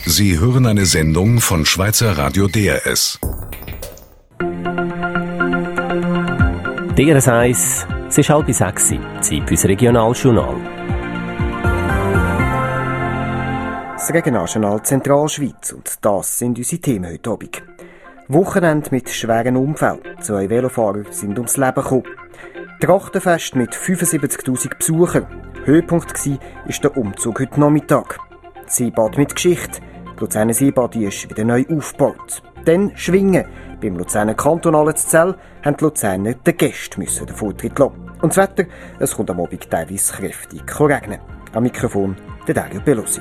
Sie hören eine Sendung von Schweizer Radio DRS. DRS 1, es ist 5:30, Zeit fürs Regionaljournal. Das Regionaljournal Zentralschweiz, und das sind unsere Themen heute Abend. Wochenende mit schweren Unfällen. 2 Velofahrer sind ums Leben gekommen. Trachtenfest mit 75'000 Besuchern. Höhepunkt war der Umzug heute Nachmittag. Seebad mit Geschichte. Die Luzerner Seebad ist wieder neu aufgebaut. Dann Schwingen. Beim Luzerner Kantonalen Zell haben die Luzerner den Gästen den Vortritt lassen. Und das Wetter, es kommt am Abend teilweise kräftig regnen. Am Mikrofon der Dario Pelosi.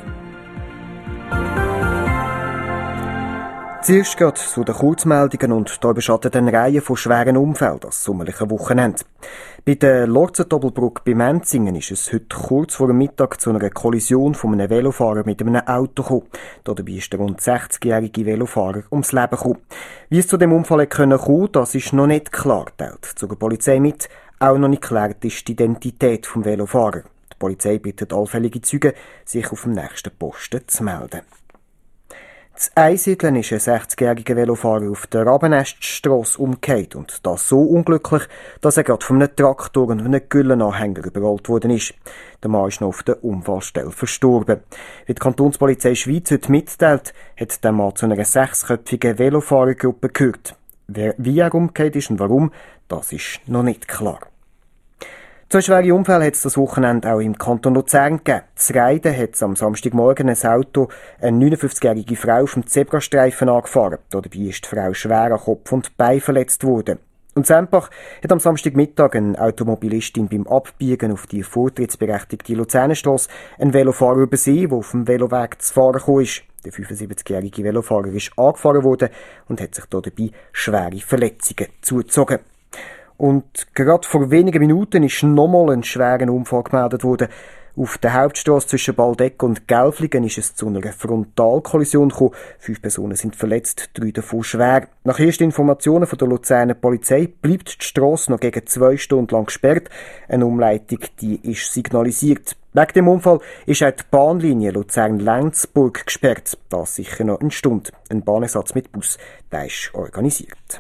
Zuerst geht zu den Kurzmeldungen, und da überschattet eine Reihe von schweren Unfällen das sommerliche Wochenende. Bei der Lorzendoppelbrücke bei Menzingen ist es heute kurz vor dem Mittag zu einer Kollision von einem Velofahrer mit einem Auto gekommen. Dabei ist der rund 60-jährige Velofahrer ums Leben gekommen. Wie es zu dem Unfall kommen konnte, das ist noch nicht klar, teilt zur Polizei mit. Auch noch nicht geklärt ist die Identität des Velofahrer. Die Polizei bittet allfällige Zeugen, sich auf dem nächsten Posten zu melden. Das Einsiedeln ist ein 60-jähriger Velofahrer auf der Rabeneststrasse umgekehrt, und das so unglücklich, dass er gerade von einem Traktor und einem Güllenanhänger überrollt worden ist. Der Mann ist noch auf der Unfallstelle verstorben. Wie die Kantonspolizei Schweiz heute mitteilt, hat der Mann zu einer 6-köpfigen Velofahrergruppe gehört. Wie er umgekehrt ist und warum, das ist noch nicht klar. 2 schwere Unfälle hat es das Wochenende auch im Kanton Luzern gegeben. Zu Reiden hat es am Samstagmorgen ein Auto eine 59-jährige Frau auf dem Zebrastreifen angefahren. Dabei ist die Frau schwer an Kopf und Bein verletzt worden. Und Sempach hat am Samstagmittag eine Automobilistin beim Abbiegen auf die vortrittsberechtigte Luzernerstrasse einen Velofahrer übersehen, der auf dem Veloweg zu fahren gekommen ist. Der 75-jährige Velofahrer ist angefahren worden und hat sich dabei schwere Verletzungen zugezogen. Und gerade vor wenigen Minuten ist nochmal ein schwerer Unfall gemeldet worden. Auf der Hauptstrasse zwischen Baldeck und Gelflingen ist es zu einer Frontalkollision gekommen. 5 Personen sind verletzt, 3 davon schwer. Nach ersten Informationen von der Luzerner Polizei bleibt die Strasse noch gegen 2 Stunden lang gesperrt. Eine Umleitung, die ist signalisiert. Wegen dem Unfall ist auch die Bahnlinie Luzern-Lenzburg gesperrt. Das sicher noch eine Stunde. Ein Bahnersatz mit Bus, der ist organisiert.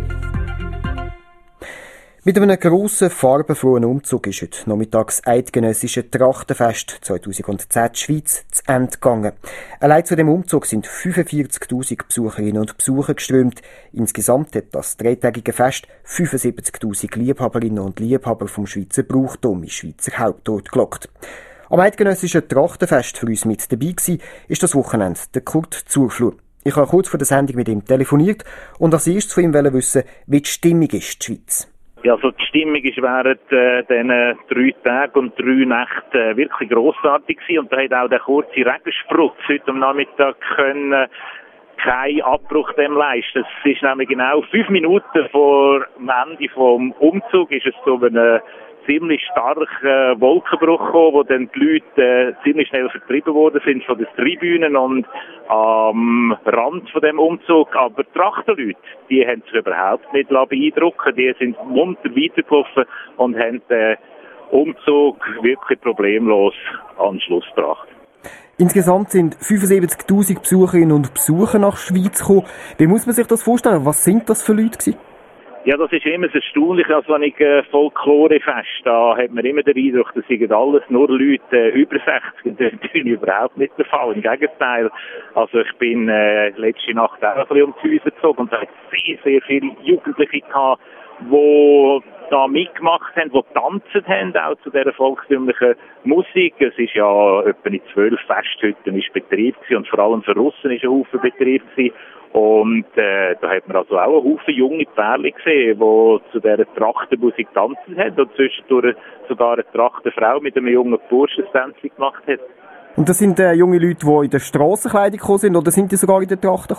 Mit einem grossen, farbenfrohen Umzug ist heute nachmittags das eidgenössische Trachtenfest 2010 die Schweiz zu Ende gegangen. Allein zu dem Umzug sind 45'000 Besucherinnen und Besucher geströmt. Insgesamt hat das dreitägige Fest 75'000 Liebhaberinnen und Liebhaber vom Schweizer Brauchtum in Schweizer Hauptort gelockt. Am eidgenössischen Trachtenfest für uns mit dabei war, ist das Wochenende der Kurt Zurflur. Ich habe kurz vor der Sendung mit ihm telefoniert und als erstes von ihm wissen, wie die Stimmung ist in der Schweiz. Ja, also die Stimmung ist während diesen 3 Tagen und 3 Nächten wirklich grossartig gewesen. Und da hat auch der kurze Regensprutz heute am Nachmittag können keinen Abbruch dem leisten. Es ist nämlich genau 5 Minuten vor dem Ende vom Umzug ist es zu einem ziemlich starken Wolkenbruch gekommen, wo dann die Leute ziemlich schnell vertrieben worden sind von den Tribünen und am Rand von dem Umzug. Aber die Trachtenleute, die haben sich überhaupt nicht beeindrucken. Die sind munter weitergelaufen und haben den Umzug wirklich problemlos an den Schluss gebracht. Insgesamt sind 75'000 Besucherinnen und Besucher nach Schweiz gekommen. Wie muss man sich das vorstellen? Was sind das für Leute gewesen? Ja, das ist immer das Erstaunliche, als wenn ich Folklorefest, da hat man immer den Eindruck, das sind alles nur Leute über 60. Das ist natürlich überhaupt nicht der Fall. Im Gegenteil. Also ich bin letzte Nacht auch ein bisschen um die Häuser gezogen und es hat sehr, sehr viele Jugendliche gehabt, die da mitgemacht haben, die getanzt haben, auch zu dieser volkstümlichen Musik. Es ist ja etwa in 12 Festhütten ist Betrieb gewesen und vor allem für Russen ist ein Haufen Betrieb gewesen. Und da hat man also auch einen Haufen junge Pärchen gesehen, die zu dieser Trachtenmusik getanzt haben und zwischendurch sogar eine Trachtenfrau mit einem jungen Burschen das Tänzchen gemacht hat. Und das sind junge Leute, die in der Strassenkleidung gekommen sind, oder sind die sogar in der Trachten gekommen?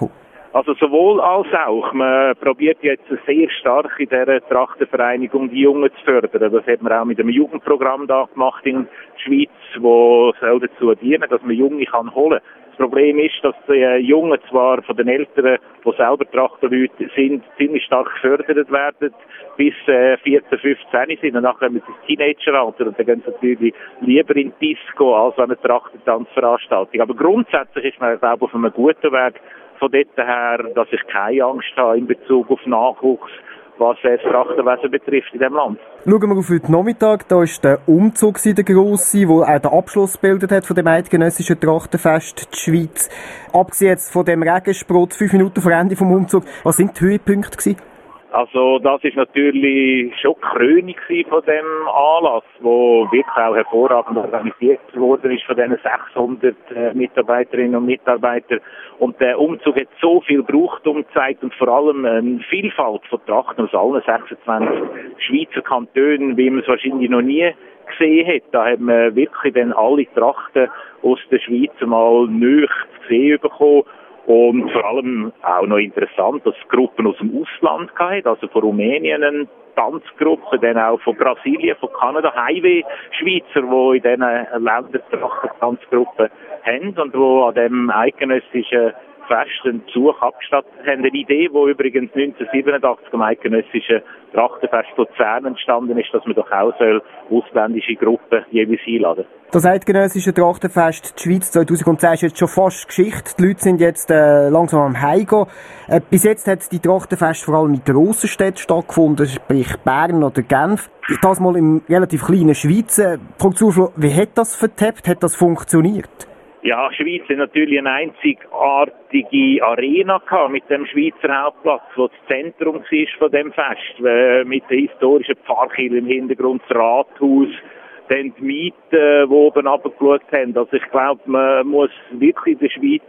Also sowohl als auch. Man probiert jetzt sehr stark in dieser Trachtenvereinigung die Jungen zu fördern. Das hat man auch mit einem Jugendprogramm da gemacht in der Schweiz, das soll dazu dienen, dass man Junge kann holen. Das Problem ist, dass die Jungen zwar von den Eltern, die selber Trachtenleute sind, ziemlich stark gefördert werden, bis 14, 15 sind. Und dann kommen sie ins Teenageralter und dann gehen sie natürlich lieber in die Disco als an eine Trachtentanzveranstaltung. Aber grundsätzlich ist man, glaube ich, auf einem guten Weg von dort her, dass ich keine Angst habe in Bezug auf Nachwuchs, was das Trachtenwesen betrifft in diesem Land. Schauen wir auf heute Nachmittag, da war der Umzug der grosse, der auch den Abschluss gebildet hat von dem eidgenössischen Trachtenfest, die Schweiz. Abgesehen jetzt von dem Regensprott, 5 Minuten vor Ende vom Umzug, was sind die Höhepunkte gewesen? Also das ist natürlich schon die Krönung von dem Anlass, wo wirklich auch hervorragend organisiert worden ist von diesen 600 Mitarbeiterinnen und Mitarbeitern. Und der Umzug hat so viel Brauchtum gezeigt und vor allem eine Vielfalt von Trachten aus allen 26 Schweizer Kantonen, wie man es wahrscheinlich noch nie gesehen hat. Da haben wir wirklich dann alle Trachten aus der Schweiz mal nöch zu sehen bekommen. Und vor allem auch noch interessant, dass Gruppen aus dem Ausland hatten, also von Rumänien eine Tanzgruppe, dann auch von Brasilien, von Kanada, Highway-Schweizer, die in diesen Ländern Tanzgruppen haben und die an dem eidgenössischen Fest einen Besuch abgestattet haben. Eine Idee, die übrigens 1987 am eidgenössischen Trachtenfest Luzern entstanden ist, dass man doch auch ausländische Gruppen jeweils einladen. Das eidgenössische Trachtenfest, die Schweiz 2010, ist jetzt schon fast Geschichte. Die Leute sind jetzt langsam am Heimgehen. Bis jetzt hat die Trachtenfest vor allem in grossen Städten stattgefunden, sprich Bern oder Genf. Das mal im relativ kleinen Schweiz. Frau Zuflo, wie hat das vertappt? Hat das funktioniert? Ja, Schweiz hat natürlich eine einzigartige Arena gehabt mit dem Schweizer Hauptplatz, wo das Zentrum war von dem Fest, mit der historischen Pfarrkirche im Hintergrund, das Rathaus, dann die Mieten, die oben runtergeschaut haben. Also ich glaube, man muss wirklich in der Schweiz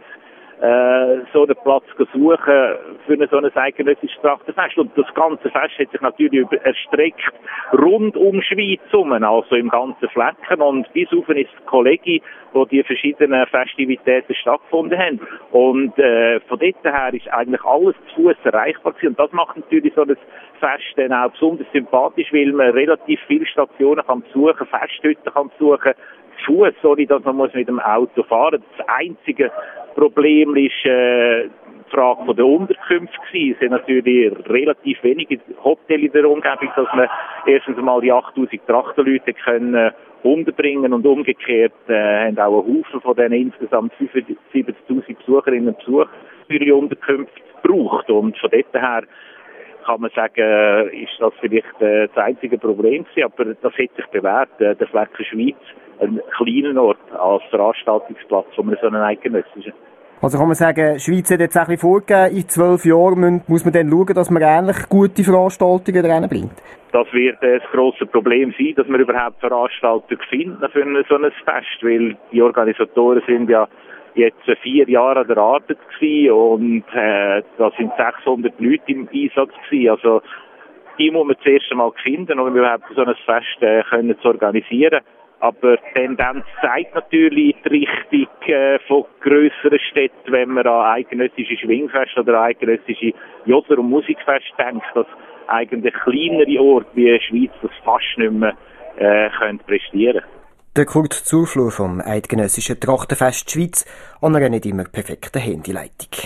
so einen Platz suchen für so ein eidgenössisches Trachtenfest. Und das ganze Fest hat sich natürlich erstreckt rund um die Schweiz herum, also im ganzen Flecken. Und bis auf ist das Kollegi, wo die verschiedenen Festivitäten stattgefunden haben. Und von dort her ist eigentlich alles zu Fuß erreichbar gewesen. Und das macht natürlich so ein Fest dann auch besonders sympathisch, weil man relativ viele Stationen kann besuchen, Festhütten kann besuchen, zu Fuß, ohne dass man mit dem Auto fahren muss. Das einzige Problem ist die Frage der Unterkünfte gewesen. Es sind natürlich relativ wenige Hotels in der Umgebung, dass man erstens einmal die 8000 Trachtenleute können unterbringen und umgekehrt haben auch ein Haufen von diesen insgesamt 75'000 Besucherinnen und Besuchern für Unterkünfte gebraucht. Und von dort her kann man sagen, ist das vielleicht das einzige Problem gewesen, aber das hat sich bewährt. Der Flecken Schweiz, ein kleiner Ort als Veranstaltungsplatz von so einem eidgenössischen. Also kann man sagen, die Schweiz hat jetzt ein bisschen vorgegeben, in 12 Jahren muss man dann schauen, dass man ähnlich gute Veranstaltungen da bringt. Das wird das grosse Problem sein, dass man überhaupt Veranstalter finden für so ein Fest, weil die Organisatoren sind ja jetzt 4 Jahre an der Arbeit gewesen und da sind 600 Leute im Einsatz gewesen. Also die muss man zuerst einmal finden, um überhaupt so ein Fest können zu organisieren. Aber die Tendenz zeigt natürlich die Richtung von grösseren Städten, wenn man an eidgenössische Schwingfest oder eidgenössische Jodler- und Musikfest denkt, dass eigentlich kleinere Orte wie die Schweiz das fast nicht mehr können prestieren. Der Kurt Zuflo vom eidgenössischen Trachtenfest Schweiz an einer nicht immer perfekten Handyleitung.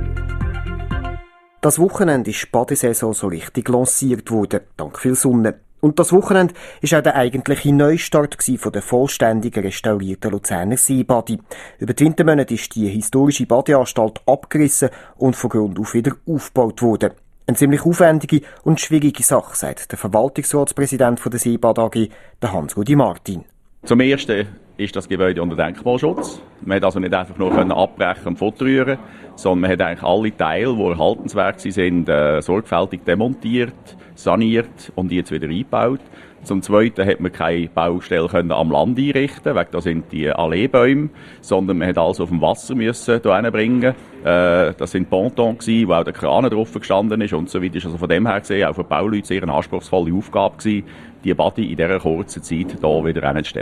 Das Wochenende ist die Badesaison so richtig lanciert worden, dank viel Sonne. Und das Wochenende war auch der eigentliche Neustart von der vollständig restaurierten Luzerner Seebadi. Über die Wintermonate ist die historische Badeanstalt abgerissen und von Grund auf wieder aufgebaut worden. Eine ziemlich aufwendige und schwierige Sache, sagt der Verwaltungsratspräsident der Seebad AG, der Hans-Rudi Martin. Zum Ersten ist das Gebäude unter Denkmalschutz. Man hat also nicht einfach nur abbrechen und fotografieren, sondern man hat eigentlich alle Teile, die erhaltenswert sind, sorgfältig demontiert, saniert und jetzt wieder eingebaut. Zum Zweiten hat man keine Baustelle am Land einrichten, wegen da sind die Alleebäume, sondern man hat alles auf dem Wasser müssen hierhin bringen. Das sind Pontons gewesen, wo auch der Kran drauf gestanden ist und so weiter. Ist also von dem her gesehen auch für die Bauleute sehr eine anspruchsvolle Aufgabe gewesen, die Badi in dieser kurzen Zeit hier wieder hinzustellen.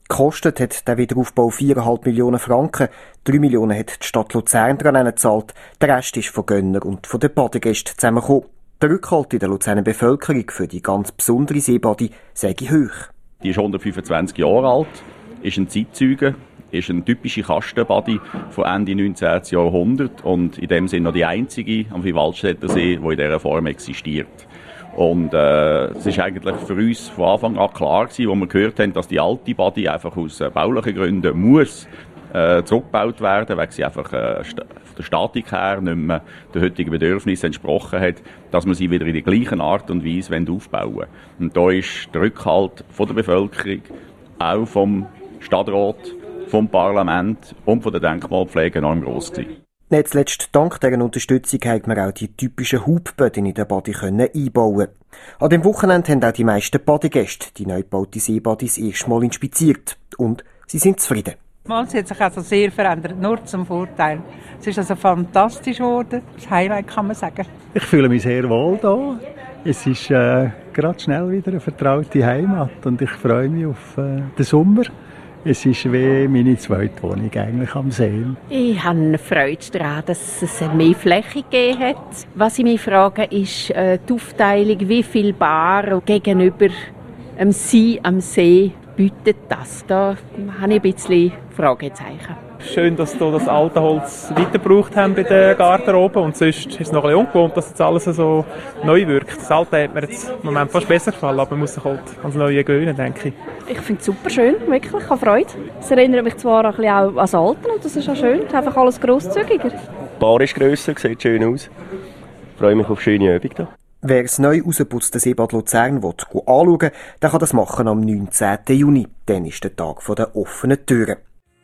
Gekostet hat der Wiederaufbau 4,5 Millionen Franken. 3 Millionen hat die Stadt Luzern daran gezahlt. Der Rest ist von Gönnern und von den Badegästen zusammengekommen. Der Rückhalt in der Luzerner Bevölkerung für die ganz besondere Seebadi sei hoch. Die ist 125 Jahre alt, ist ein Zeitzeuge, ist eine typische Kastenbadi von Ende 19. Jahrhundert und in dem Sinne noch die einzige am Waldstätter See, die in dieser Form existiert. Und es ist eigentlich für uns von Anfang an klar gewesen, wo wir gehört haben, dass die alte Badi einfach aus baulichen Gründen muss zurückgebaut werden, weil sie einfach von der Statik her nicht mehr den heutigen Bedürfnissen entsprochen hat, dass wir sie wieder in der gleichen Art und Weise aufbauen wollen. Und da ist der Rückhalt von der Bevölkerung, auch vom Stadtrat, vom Parlament und von der Denkmalpflege enorm gross gewesen. Nicht zuletzt dank dieser Unterstützung konnte man auch die typischen Hubböden in der Badi einbauen. An dem Wochenende haben auch die meisten Badegäste die neu gebaute Seebadi das erste Mal inspiziert. Und sie sind zufrieden. Es hat sich also sehr verändert, nur zum Vorteil. Es ist also fantastisch geworden. Das Highlight kann man sagen. Ich fühle mich sehr wohl hier. Es ist gerade schnell wieder eine vertraute Heimat und ich freue mich auf den Sommer. Es ist wie meine zweite Wohnung eigentlich am See. Ich habe Freude daran, dass es mehr Fläche gegeben hat. Was ich mich frage, ist die Aufteilung, wie viel Bar gegenüber dem See am See bietet das. Da habe ich ein bisschen Fragezeichen. Schön, dass hier das alte Holz weitergebraucht haben bei der Garderobe und sonst ist es noch ein bisschen ungewohnt, dass jetzt alles so neu wirkt. Das alte hat mir jetzt im Moment fast besser gefallen, aber man muss sich halt ans Neue gewöhnen, denke ich. Ich finde es super schön, wirklich, ich habe Freude. Es erinnert mich zwar ein bisschen auch an das Alte und das ist auch schön, es ist einfach alles grosszügiger. Die Bar ist grösser, sieht schön aus. Ich freue mich auf schöne Übung hier. Wer das neu rausgeputzte Seebad Luzern anschauen will, der kann das machen am 19. Juni. Dann ist der Tag der offenen Türen.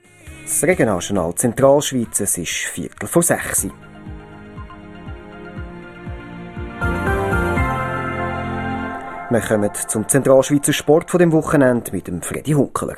Das Regionaljournal Zentralschweiz, es ist 5:45. Wir kommen zum Zentralschweizer Sport von dem Wochenende mit dem Freddy Hunkeler.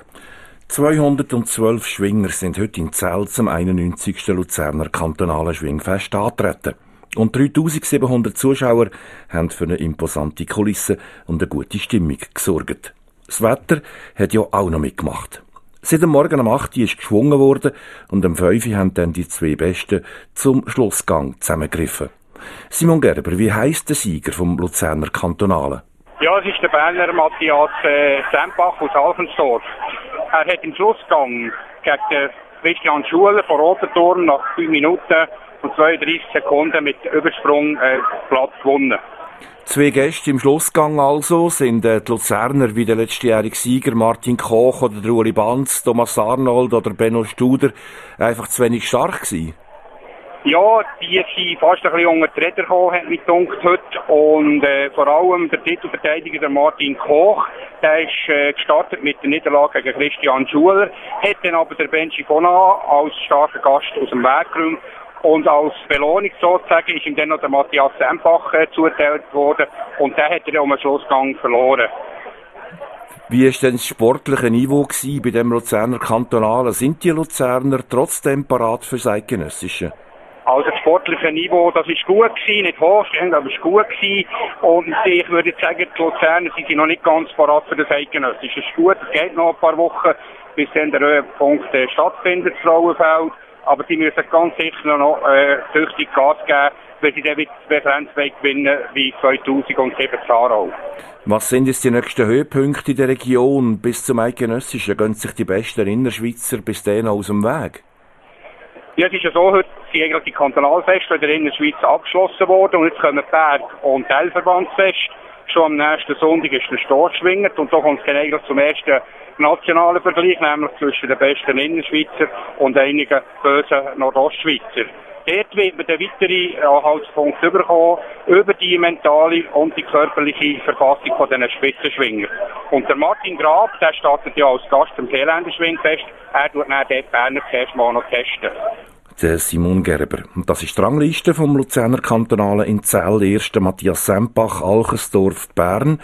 212 Schwinger sind heute in Zell zum 91. Luzerner kantonalen Schwingfest angetreten. Und 3700 Zuschauer haben für eine imposante Kulisse und eine gute Stimmung gesorgt. Das Wetter hat ja auch noch mitgemacht. Seit dem Morgen um 8 Uhr ist geschwungen worden und um 5 Uhr haben dann die zwei Besten zum Schlussgang zusammengegriffen. Simon Gerber, wie heisst der Sieger vom Luzerner Kantonalen? Ja, es ist der Berner Matthias Sempach aus Alfensdorf. Er hat im Schlussgang gegen den Christian Schuler von Rotenturm nach 5 Minuten und 32 Sekunden mit Übersprung Platz gewonnen. Zwei Gäste im Schlussgang also sind die Luzerner wie der letztjährige Sieger Martin Koch oder der Uli Banz, Thomas Arnold oder Benno Studer einfach zu wenig stark gewesen? Ja, die sind fast ein bisschen unter die Räder gekommen, hat mich gedacht heute. Und vor allem der Titelverteidiger, der Martin Koch, der ist gestartet mit der Niederlage gegen Christian Schuler, hat dann aber der Benji Fona als starker Gast aus dem Weg geräumt. Und als Belohnung sozusagen ist ihm dann noch der Matthias Sempach zugeteilt worden. Und der hat er am Schlussgang verloren. Wie war denn das sportliche Niveau bei dem Luzerner Kantonalen? Sind die Luzerner trotzdem parat fürs Eidgenössische? Also das sportliche Niveau, das ist gut gewesen, nicht hochstehend, aber es ist gut gewesen. Und ich würde jetzt sagen, die Luzerner sind noch nicht ganz parat für das Eidgenössische. Es ist gut, es geht noch ein paar Wochen, bis dann der Höhepunkt stattfindet, das Frauenfeld. Aber sie müssen ganz sicher noch tüchtig Gas geben, wenn sie dann wieder die Referenz gewinnen wie 2007 Aarau. Was sind jetzt die nächsten Höhepunkte in der Region bis zum Eidgenössischen? Gehen sich die besten Innerschweizer bis dahin aus dem Weg? Ja, es ist ja so, heute sind eigentlich die Kantonalfeste in der Innerschweiz abgeschlossen worden und jetzt kommen Berg- und Teilverbandsfest. Schon am nächsten Sonntag ist der Start schwingend und da kommt es dann eigentlich zum ersten nationalen Vergleich, nämlich zwischen den besten Innerschweizer und einigen bösen Nordostschweizer. Dort wird man den weiteren Anhaltspunkt bekommen über die mentale und die körperliche Verfassung von diesen Spitzenschwinger. Und der Martin Graf, der startet ja als Gast im Seeländer Schwingfest, er tut dann dort Berner zuerst mal noch testen. Der Simon Gerber. Und das ist die Rangliste vom Luzerner Kantonalen in Zell. Erster Matthias Sempach, Alchensdorf, Bern,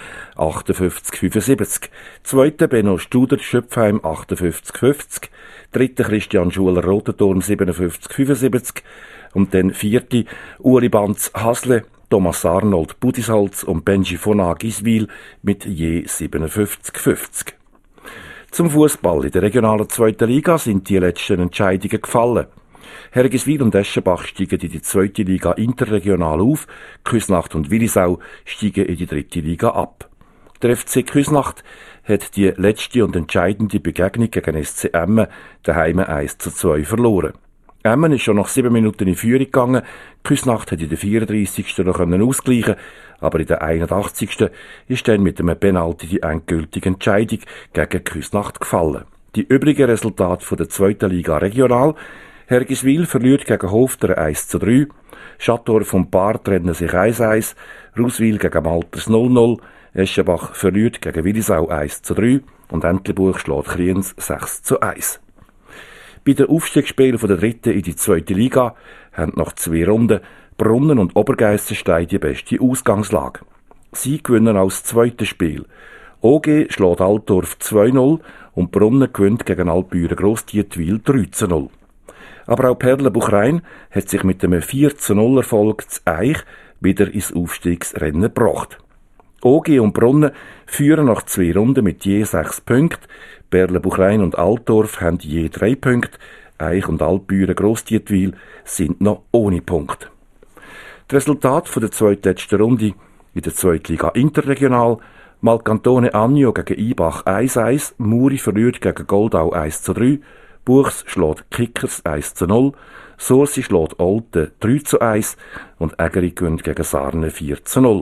58,75. Zweiter Benno Studer, Schöpfheim, 58,50. Dritter Christian Schuler, Rotenturm, 57,75. Und dann vierte Uli Banz, Hasle, Thomas Arnold, Budisholz und Benji Fona, Giswil mit je 57,50. Zum Fußball. In der regionalen 2. Liga sind die letzten Entscheidungen gefallen. Hergiswil und Eschenbach steigen in die 2. Liga interregional auf. Küsnacht und Willisau steigen in die 3. Liga ab. Der FC Küsnacht hat die letzte und entscheidende Begegnung gegen SC Emmen daheim 1:2 verloren. Emmen ist schon nach 7 Minuten in Führung gegangen. Küsnacht hat in der 34. noch ausgleichen, aber in der 81. ist dann mit einem Penalty die endgültige Entscheidung gegen Küsnacht gefallen. Die übrigen Resultate von der 2. Liga regional: Hergiswil verliert gegen Hofter 1:3, Schattdorf und Bar trennen sich 1:1, Ruswil gegen Malters 0:0, Eschenbach verliert gegen Willisau 1:3 und Entlebuch schlägt Kriens 6:1. Bei den Aufstiegsspielen von der 3. in die 2. Liga haben nach 2 Runden Brunnen und Obergeissenstein die beste Ausgangslage. Sie gewinnen als zweites Spiel. OG schlägt Altdorf 2:0 und Brunnen gewinnt gegen Altbüren Grossdietwil 3:0. Aber auch Perlenbuch-Rhein hat sich mit einem 4:0 Erfolg zu Eich wieder ins Aufstiegsrennen gebracht. OG und Brunnen führen nach 2 Runden mit je 6 Punkten. Perlenbuch-Rhein und Altdorf haben je 3 Punkte. Eich und Altbüren Grossdietwil sind noch ohne Punkt. Das Resultat der zweitletzten Runde in der 2. Liga interregional: Malcantone Agno gegen Ibach 1:1, Muri verliert gegen Goldau 1:3, Buchs schlägt Kickers 1:0, Sursi schlägt Olten 3:1 und Ägeri gewinnt gegen Sarne 4:0.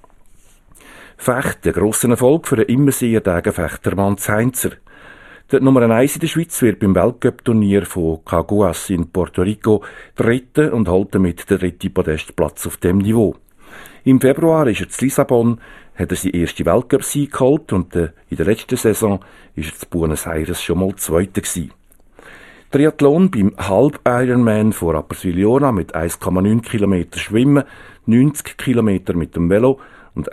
Fecht, der grossen Erfolg für den Immerseer Degenfechtermann Heinzer. Der Nummer 1 in der Schweiz wird beim Weltcup-Turnier von Caguas in Puerto Rico Dritter und holt damit den 3. Podestplatz auf dem Niveau. Im Februar ist er zu Lissabon, hat er seinen ersten Weltcup-Sieg geholt und in der letzten Saison ist er zu Buenos Aires schon mal Zweiter gewesen. Triathlon beim Halb-Ironman vor Rapperswil-Jona mit 1,9 Kilometer Schwimmen, 90 Kilometer mit dem Velo und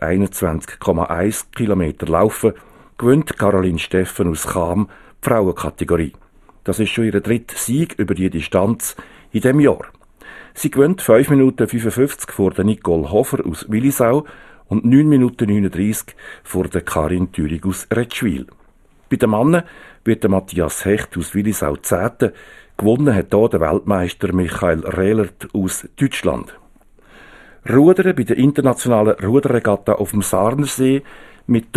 21,1 Kilometer Laufen gewinnt Caroline Steffen aus Cham die Frauenkategorie. Das ist schon ihr 3. Sieg über die Distanz in diesem Jahr. Sie gewinnt 5 Minuten 55 vor der Nicole Hofer aus Willisau und 9 Minuten 39 vor der Karin Thürig aus Retschwil. Bei den Männern wird der Matthias Hecht aus Willisau 10. Gewonnen hat hier der Weltmeister Michael Rehlert aus Deutschland. Rudern bei der internationalen Ruderregatta auf dem Sarnersee mit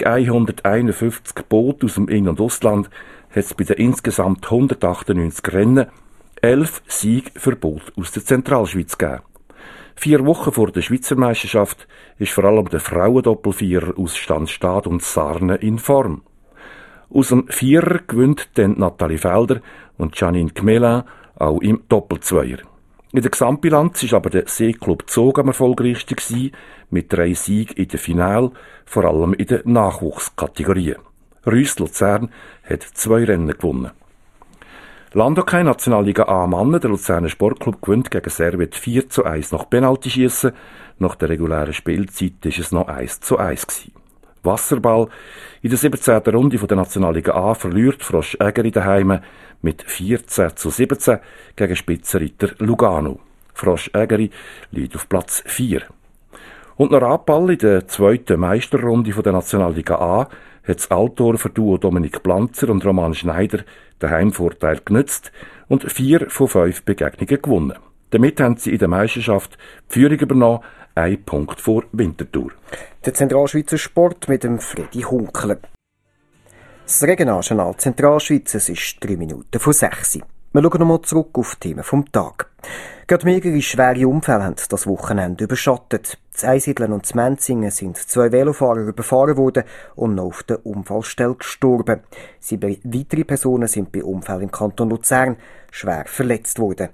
1151 Booten aus dem In- und Ausland hat es bei den insgesamt 198 Rennen 11 Siege für Boote aus der Zentralschweiz gegeben. 4 Wochen vor der Schweizer Meisterschaft ist vor allem der Frauendoppelvierer aus Stanzstadt und Sarne in Form. Aus dem Vierer gewinnt dann Nathalie Felder und Janine Gmelin auch im Doppelzweier. In der Gesamtbilanz ist aber der Seeklub Zog am erfolgreichsten gewesen, mit 3 Siegen in der Finale, vor allem in den Nachwuchskategorien. Rüss Luzern hat 2 Rennen gewonnen. Landhockey Nationalliga A Männer, der Luzerner Sportclub gewinnt gegen Servet 4:1 nach Penaltyschiessen. Nach der regulären Spielzeit war es noch 1:1 gewesen. Wasserball. In der 17. Runde der Nationalliga A verliert Frosch Ägeri daheim mit 14:17 gegen Spitzenreiter Lugano. Frosch Ägeri liegt auf Platz 4. Und noch Radball in der 2. Meisterrunde der Nationalliga A hat das Altdorfer Duo Dominik Blanzer und Roman Schneider den Heimvorteil genützt und 4 von 5 Begegnungen gewonnen. Damit haben sie in der Meisterschaft die Führung übernommen, 1 Punkt vor Winterthur. Der Zentralschweizer Sport mit dem Freddy Hunkler. Das Regionaljournal Zentralschweiz, es ist 3 Minuten vor 6. Wir schauen nochmal zurück auf die Themen vom Tag. Gerade mehrere schwere Unfälle haben das Wochenende überschattet. In Einsiedeln und in Menzingen sind 2 Velofahrer überfahren worden und noch auf der Unfallstelle gestorben. 7 weitere Personen sind bei Unfällen im Kanton Luzern schwer verletzt worden.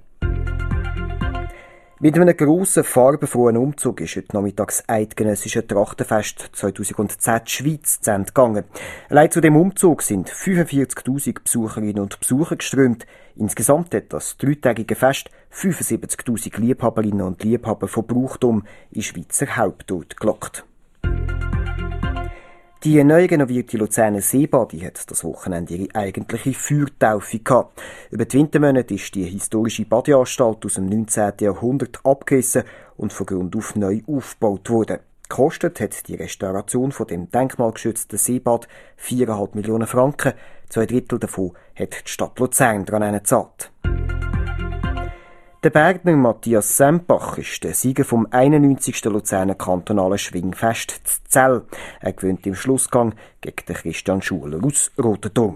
Mit einem grossen, farbenfrohen Umzug ist heute Nachmittag das Eidgenössische Trachtenfest 2010 die Schweiz zu Ende gegangen. Allein zu dem Umzug sind 45'000 Besucherinnen und Besucher geströmt. Insgesamt hat das 3-tägige Fest 75'000 Liebhaberinnen und Liebhaber von Brauchtum in Schweizer Hauptort gelockt. Die neu renovierte Luzerner Seebadi hat das Wochenende ihre eigentliche Feuertaufe gehabt. Über die Wintermonate ist die historische Badeanstalt aus dem 19. Jahrhundert abgerissen und von Grund auf neu aufgebaut worden. Gekostet hat die Restauration von dem denkmalgeschützten Seebad 4,5 Millionen Franken. 2/3 davon hat die Stadt Luzern daran gezahlt. Der Bergner Matthias Sempach ist der Sieger vom 91. Luzerner kantonalen Schwingfest zu Zell. Er gewinnt im Schlussgang gegen den Christian Schuler aus Rotenturm.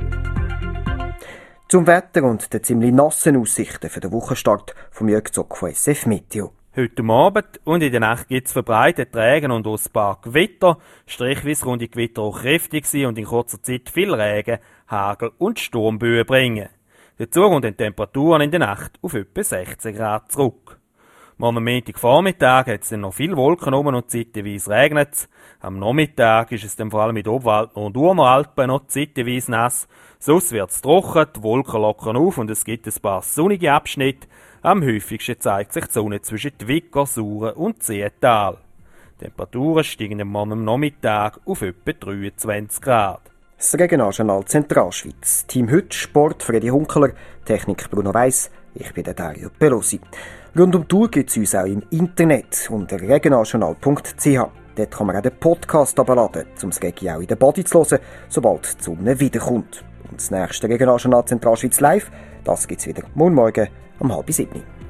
Zum Wetter und den ziemlich nassen Aussichten für den Wochenstart vom Jörg Zock von SF Meteo. Heute Abend und in der Nacht gibt es verbreitet Regen und aus ein paar Gewitter. Strichweise können die Gewitter auch kräftig sein und in kurzer Zeit viel Regen, Hagel und Sturmböen bringen. Dazu kommen die Temperaturen in der Nacht auf etwa 16 Grad zurück. Am Montagvormittag hat es dann noch viele Wolken oben und zeitweise regnet es. Am Nachmittag ist es dann vor allem in den Obwalden und Urmeralpen noch zeitweise nass. Sonst wird es trocken, die Wolken lockern auf und es gibt ein paar sonnige Abschnitte. Am häufigsten zeigt sich die Sonne zwischen Wicker, Sauren und Ziehental. Die Temperaturen steigen am Nachmittag auf etwa 23 Grad. Das Regionaljournal Zentralschweiz. Team heute Sport Freddy Hunkeler, Technik Bruno Weiss, ich bin der Dario Pelosi. Rund um die Tour gibt es uns auch im Internet unter regionaljournal.ch. Dort kann man auch den Podcast abladen, um das Regi auch in der Body zu hören, sobald die Sonne wiederkommt. Und das nächste Regionaljournal Zentralschweiz live, das gibt es wieder morgen um 6:30.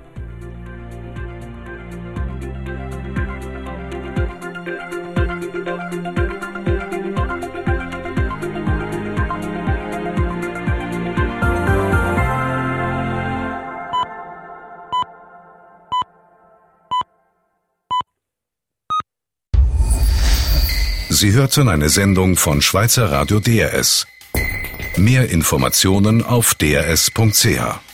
Sie hörten eine Sendung von Schweizer Radio DRS. Mehr Informationen auf drs.ch.